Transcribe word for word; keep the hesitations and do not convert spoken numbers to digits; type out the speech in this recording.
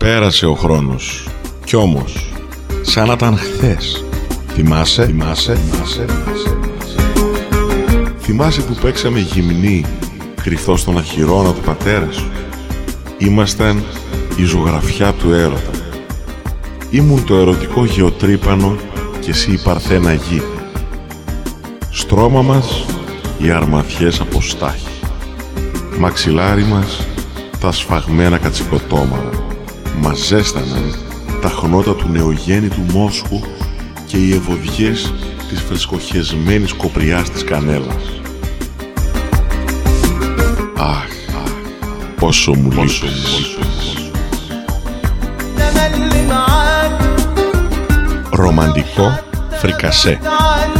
Πέρασε ο χρόνος, κι όμως, σαν να ήταν χθες. Θυμάσαι, θυμάσαι, θυμάσαι, θυμάσαι. Θυμάσαι που παίξαμε γυμνή, κρυφτό στον αχυρώνα του πατέρα σου. Ήμασταν η ζωγραφιά του έρωτα. Ήμουν το ερωτικό γεωτρύπανο και εσύ η παρθένα γη. Στρώμα μας οι αρμαθιές από στάχη. Μαξιλάρι μας τα σφαγμένα κατσικοτόμαρα. Μας ζέσταναν τα χνότα του νεογέννητου μόσχου και οι ευωδιές της φρεσκοχεσμένης κοπριάς της κανέλας. Αχ, πόσο μου λείπεις. Ρομαντικό φρικασέ.